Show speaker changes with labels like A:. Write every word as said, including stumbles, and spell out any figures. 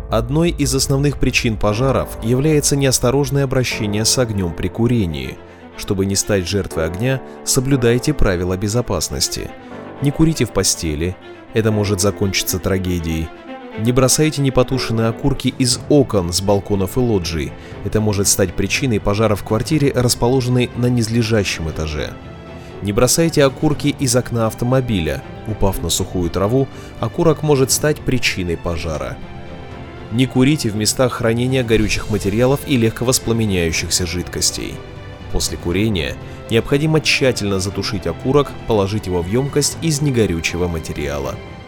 A: Одной из основных причин пожаров является неосторожное обращение с огнем при курении. Чтобы не стать жертвой огня, соблюдайте правила безопасности. Не курите в постели, это может закончиться трагедией. Не бросайте непотушенные окурки из окон, с балконов и лоджий, это может стать причиной пожара в квартире, расположенной на низлежащем этаже. Не бросайте окурки из окна автомобиля, упав на сухую траву, окурок может стать причиной пожара. Не курите в местах хранения горючих материалов и легковоспламеняющихся жидкостей. После курения необходимо тщательно затушить окурок, положить его в емкость из негорючего материала.